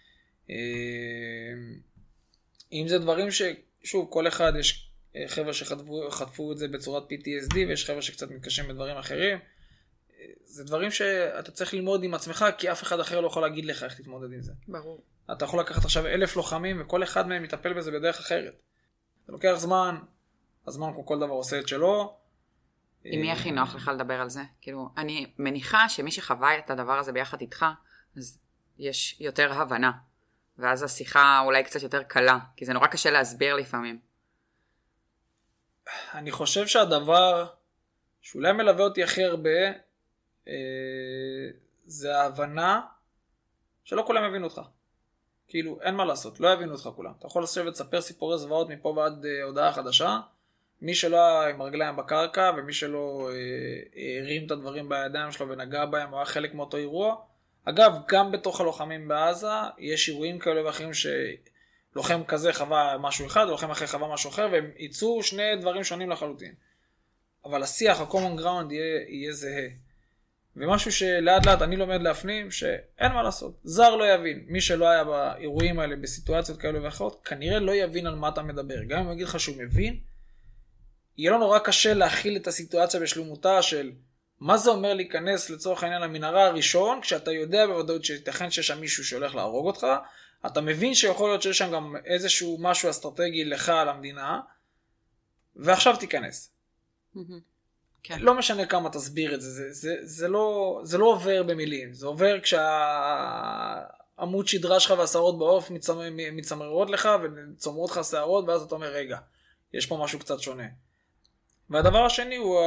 אם זה דברים ששוב, כל אחד יש חבר'ה שחטפו את זה בצורת PTSD, ויש חבר'ה שקצת מתקשים בדברים אחרים. זה דברים שאתה צריך ללמוד עם עצמך, כי אף אחד אחר לא יכול להגיד לך איך תתמודד עם זה. ברור. אתה יכול לקחת עכשיו 1,000 לוחמים, וכל אחד מהם יטפל בזה בדרך אחרת. זה לוקח זמן, הזמן כמו כל דבר עושה את שלו. עם מי הכי נוח לך לדבר על זה? כאילו, אני מניחה שמי שחווה את הדבר הזה ביחד איתך, אז יש יותר הבנה. ואז השיחה אולי קצת יותר קלה, כי זה נורא קשה להסביר לפעמים. אני חושב שהדבר שאולי מלווה אותי הכי הרבה, זה ההבנה שלא כולם יבינו אותך. כאילו, אין מה לעשות, לא יבינו אותך כולם. אתה יכול לשבת לספר סיפורי זוועות מפה ועד הודעה חדשה, מי שלא היה עם הרגליים בקרקע, ומי שלא הרים את הדברים בידיים שלו ונגע בהם, הוא היה חלק מאותו אירוע. אגב, גם בתוך הלוחמים בעזה, יש אירועים כאלה ואחרים שלוחם כזה חווה משהו אחד, לוחם אחר חווה משהו אחר, והם ייצאו 2 דברים שונים לחלוטין. אבל השיח, ה-common ground יהיה זהה. ומשהו שלאט לאט אני לומד להפנים, שאין מה לעשות. זר לא יבין. מי שלא היה באירועים האלה, בסיטואציות כאלה ואחרות, כנראה לא יבין על מה אתה מדבר. גם אם הוא יגיד לך שהוא מבין, יהיה לו נורא קשה להכיל את הסיטואציה בשלמותה של מה זה אומר להיכנס לצורך העניין למנהרה הראשון, כשאתה יודע בוודאות שייתכן שיש שם מישהו שהולך להרוג אותך, אתה מבין שיכול להיות שיש שם גם איזשהו משהו אסטרטגי לך על המדינה, ועכשיו תיכנס. כן. לא משנה כמה תסביר את זה, זה לא עובר במילים, זה עובר כשהעמוד שדרה שלך והשערות בעוף מצמררות לך וצומרות לך שערות, ואז אתה אומר רגע, יש פה משהו קצת שונה. והדבר השני הוא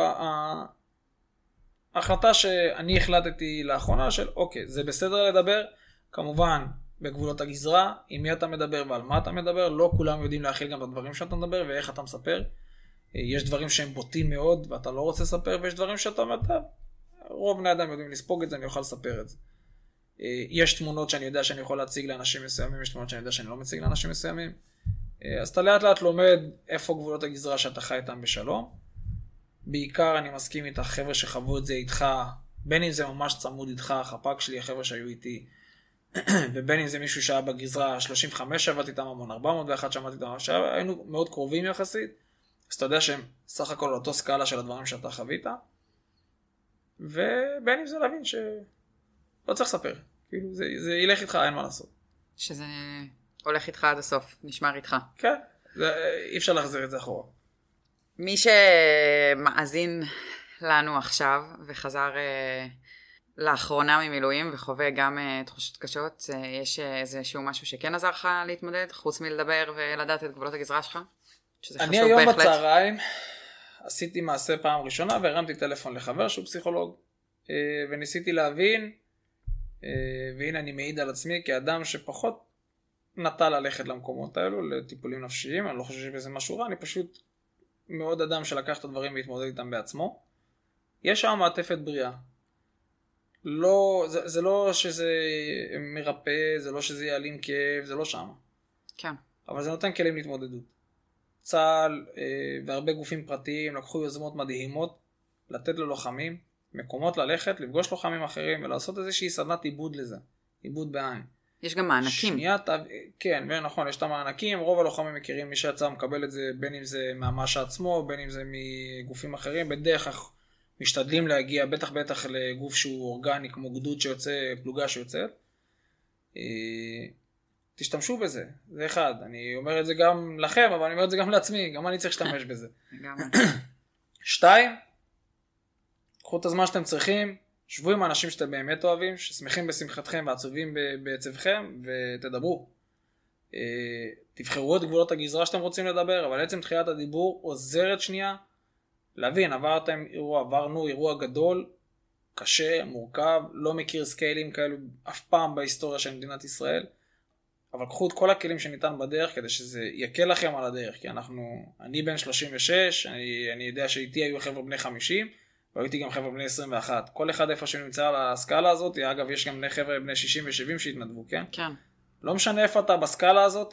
ההחלטה שאני החלטתי לאחרונה של אוקיי, זה בסדר לדבר, כמובן בגבולות הגזרה, עם מי אתה מדבר ועל מה אתה מדבר, לא כולם יודעים להכיל גם את הדברים שאתה מדבר ואיך אתה מספר. יש דברים שהם בוטים מאוד ואתה לא רוצה לספר, ויש דברים שאתה אומר, טוב, רוב בני אדם יודעים לספוג את זה, אני אוכל לספר את זה. יש תמונות שאני יודע שאני יכול להציג לאנשים מסוימים, יש תמונות שאני יודע שאני לא מציג לאנשים מסוימים. אז אתה לאט לאט לומד איפה גבולות הגזרה שאתה חי איתם בשלום. בעיקר אני מסכים איתך, חבר'ה שחוו את זה איתך, בין אם זה ממש צמוד איתך, החפ"ק שלי, החבר'ה שהיו איתי, ובין אם זה מישהו שהיה בגזרה 35, שעבדתי איתם המון, 401 שעבדתי איתם, היינו מאוד קרובים יחסית, אז אתה יודע שהם סך הכל אותו סקאלה של הדברים שאתה חווית, ובין אם זה להבין שלא צריך לספר, כאילו זה ילך איתך, אין מה לעשות. שזה הולך איתך עד הסוף, נשמר איתך. כן, אי אפשר להחזיר את זה אחורה. מי שמאזין לנו עכשיו וחזר לאחרונה ממילואים וחווה גם תחושות קשות, יש איזשהו משהו שכן עזר לך להתמודד, חוץ מלדבר ולדעת את גבולות הגזרה שלך? אני היום בצהריים עשיתי מעשה פעם ראשונה והרמתי טלפון לחבר שהוא פסיכולוג, וניסיתי להבין, והנה אני מעיד על עצמי כאדם שפחות נטה ללכת למקומות האלו, לטיפולים נפשיים, אני לא חושב שבזה משהו רע, אני פשוט מאוד אדם שלקח את הדברים והתמודד איתם בעצמו. יש שם מעטפת בריאה. לא, זה לא שזה מרפא, זה לא שזה יעלים כאב, זה לא שם. כן. אבל זה נותן כלים להתמודדות. צה"ל והרבה גופים פרטיים לקחו יוזמות מדהימות, לתת ללוחמים מקומות ללכת, לפגוש לוחמים אחרים ולעשות איזושהי סדנת עיבוד לזה. עיבוד בעין. יש גם מענקים. כן, ונכון, יש את המענקים, רוב הלוחמים מכירים, מי שיצא מקבל את זה, בין אם זה מהמש"א עצמו, בין אם זה מגופים אחרים, בדרך כלל משתדלים להגיע, בטח לגוף שהוא אורגני, כמו גדוד שיוצא, פלוגה שיוצאת. תשתמשו בזה, זה אחד. אני אומר את זה גם לכם, אבל אני אומר את זה גם לעצמי, גם אני צריך להשתמש בזה. 2, קחו את הזמן שאתם צריכים, שבו עם האנשים שאתם באמת אוהבים, ששמחים בשמחתכם ועצובים בעצבכם, ותדברו. תבחרו את גבולות הגזרה שאתם רוצים לדבר, אבל עצם תחילת הדיבור עוזרת שנייה להבין, עברנו אירוע גדול, קשה, מורכב, לא מכיר סקיילים כאלו אף פעם בהיסטוריה של מדינת ישראל, אבל קחו את כל הכלים שניתן בדרך כדי שזה יקל לכם על הדרך, כי אני בן 36, אני יודע שאיתי היו חבר'ה בני 50, והייתי גם חבר'ה בני 21. כל אחד איפה שנמצא על הסקאלה הזאת, אגב יש גם חבר'ה בני 60 ו-70 שהתנדבו, כן? כן. לא משנה איפה אתה בסקאלה הזאת,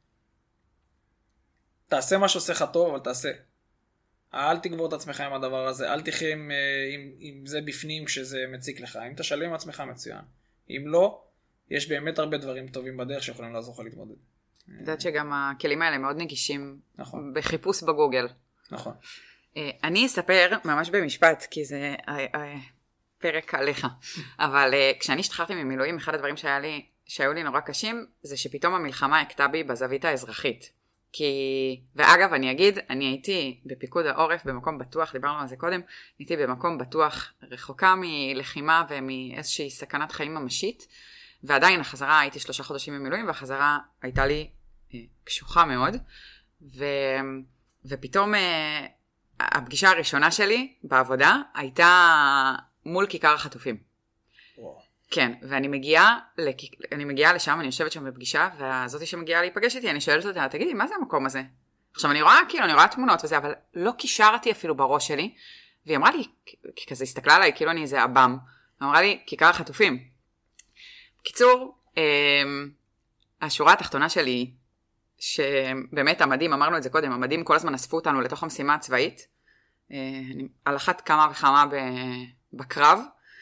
תעשה מה שעושה לך טוב, אבל תעשה. אל תגבור את עצמך עם הדבר הזה, אל תחיה עם זה בפנים כשזה מציק לך. אם תשלם עם עצמך מצוין. אם לא, יש באמת הרבה דברים טובים בדרך שיכולים לעזור לך להתמודד. אני יודעת שגם הכלים האלה מאוד נגישים. נכון. בחיפוש בגוגל. נכון. אני אספר ממש במשפט, כי זה פרק עליך. אבל כשאני השתחררתי ממילואים, אחד הדברים שהיו לי נורא קשים, זה שפתאום המלחמה הכתה בי בזווית האזרחית. ואגב, אני אגיד, אני הייתי בפיקוד העורף במקום בטוח, דיברנו על זה קודם, הייתי במקום בטוח רחוקה מלחימה ומאיזושהי סכנת חיים ממשית, ועדיין החזרה, הייתי 3 חודשים ממילואים, והחזרה הייתה לי קשוחה מאוד, ופתאום הפגישה הראשונה שלי בעבודה הייתה מול כיכר החטופים. וואו. כן, ואני מגיעה לשם, אני יושבת שם בפגישה, והזאתי שמגיעה להיפגש איתי, אני שואלת אותה, תגידי, מה זה המקום הזה? עכשיו אני רואה תמונות וזה, אבל לא קישרתי אפילו בראש שלי, והיא אמרה לי, כי כזה הסתכלה עליי, כאילו אני איזה אב"ם, אמרה לי, כיכר החטופים. בקיצור, השורה התחתונה שלי, שבאמת המדים, אמרנו את זה קודם, המדים כל הזמן אספו אותנו לתוך המשימה הצבאית, על אחת כמה וכמה בקרב,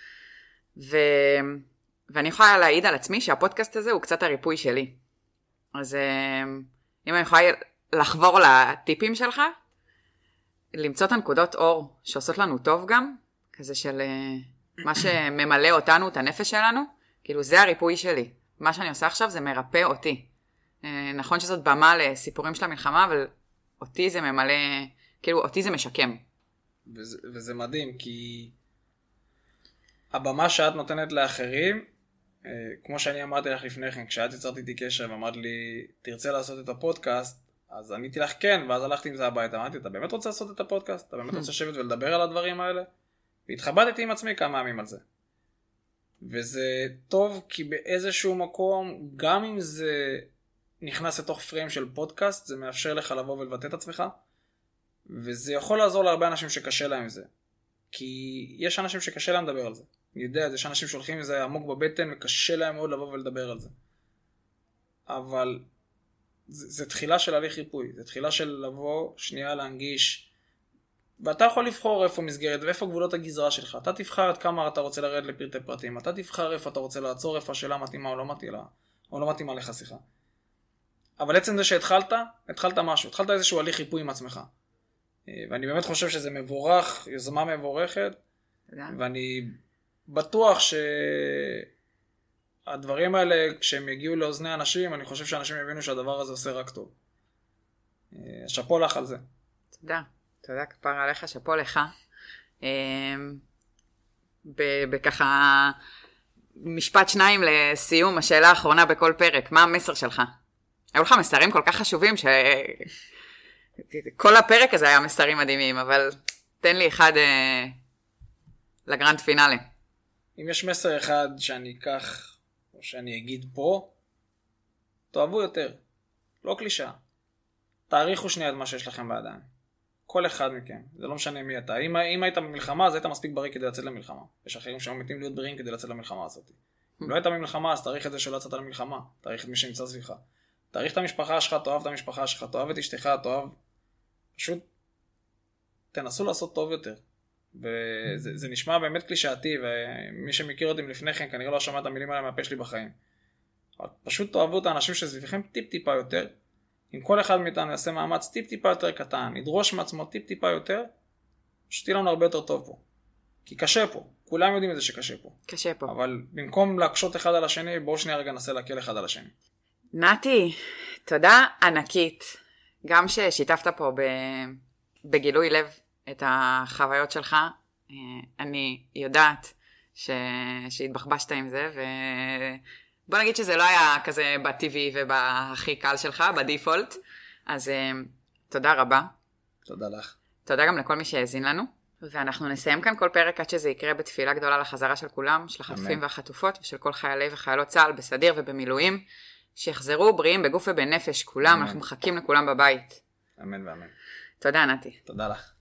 ואני יכולה להעיד על עצמי שהפודקאסט הזה הוא קצת הריפוי שלי. אז אם אני יכולה לחבור לטיפים שלך, למצוא את הנקודות אור שעושות לנו טוב גם, כזה של מה שממלא אותנו, את הנפש שלנו, כאילו זה הריפוי שלי. מה שאני עושה עכשיו זה מרפא אותי. נכון שזאת במה לסיפורים של המלחמה, אבל אותי זה ממלא, כאילו אותי זה משקם. וזה מדהים, כי הבמה שאת נותנת לאחרים, כמו שאני אמרתי לך לפני כן, כשאת יצרתי איתי קשר ואמרת לי, תרצה לעשות את הפודקאסט, אז עניתי לך כן, ואז הלכתי עם זה הביתה, אמרתי, אתה באמת רוצה לעשות את הפודקאסט? אתה באמת רוצה לשבת ולדבר על הדברים האלה? והתחבטתי עם עצמי כמה ימים על זה. וזה טוב, כי באיזשהו מקום, גם אם זה נכנס לתוך פריים של פודקאסט, זה מאפשר לך לבוא ולבטא את עצמך, וזה יכול לעזור להרבה אנשים שקשה להם זה. כי יש אנשים שקשה להם לדבר על זה. אני יודע, יש אנשים שהולכים עם זה עמוק בבטן, וקשה להם מאוד לבוא ולדבר על זה. אבל זה תחילה של הליך ריפוי, זה תחילה של לבוא שנייה להנגיש, ואתה יכול לבחור איפה מסגרת ואיפה גבולות הגזרה שלך. אתה תבחר את כמה אתה רוצה לרד לפרטי פרטים, אתה תבחר איפה אתה רוצה לעצור, איפה השאלה מתאימה או לא מתאימה לך, סליחה. אבל עצם זה שהתחלת משהו, התחלת איזשהו הליך ריפוי עם עצמך. ואני באמת חושב שזה מבורך, יוזמה מבורכת, ואני בטוח שהדברים האלה, כשהם יגיעו לאוזני אנשים, אני חושב שאנשים יבינו שהדבר הזה עושה רק טוב. שפו לך על זה. תודה כפר עליך, שפו לך. בככה משפט 2 לסיום, השאלה האחרונה בכל פרק, מה המסר שלך? היו לך מסרים כל כך חשובים כל הפרק הזה היה מסרים מדהימים, אבל תן לי אחד לגרנד פינאלי. אם יש מסר אחד שאני אקח, או שאני אגיד פה, תאהבו יותר. לא קלישה. תעריכו שנייה את מה שיש לכם בידיים. כל אחד מכם. זה לא משנה מי אתה. אם היית במלחמה, אז היית מספיק בריא כדי לצאת למלחמה. יש אחרים שמתים להיות בריאים כדי לצאת למלחמה הזאת. אם לא היית במלחמה, אז תעריך את זה שלא יצאת למלחמה. תעריך את מי שנמצא סביבך. תעריך את המשפחה שלך, תאהב את המשפחה שלך, תאהב את אשתך, תאהב. פשוט תנסו לעשות טוב יותר. וזה נשמע באמת קלישאתי, ומי שמכיר אותי לפני כן כנראה לא שמע את המילים האלה מהפה שלי בחיים. אבל פשוט תאהבו את האנשים שסביבכם טיפה יותר. אם כל אחד מאיתנו יעשה מאמץ טיפה יותר קטן, ידרוש מעצמו טיפה יותר, שתהיה לנו הרבה יותר טוב פה. כי קשה פה, כולם יודעים את זה שקשה פה. קשה פה. אבל במקום להקשות אחד על השני, בואו שנייה רגע ננסה להקל אחד על השני. נתי, תודה ענקית. גם ששיתפת פה בגילוי לב את החוויות שלך, אני יודעת שהתבחבשת עם זה, ובוא נגיד שזה לא היה כזה בטבעי ובהכי קל שלך, בדיפולט, אז תודה רבה. תודה לך. תודה גם לכל מי שהאזין לנו, ואנחנו נסיים כאן כל פרק עד שזה יקרה בתפילה גדולה לחזרה של כולם, של החטופים והחטופות, ושל כל חיילי וחיילות צה"ל בסדיר ובמילואים, שיחזרו בריאים בגוף ובנפש כולם, אנחנו מחכים לכולם בבית. אמן ואמן. תודה נתי. תודה לך.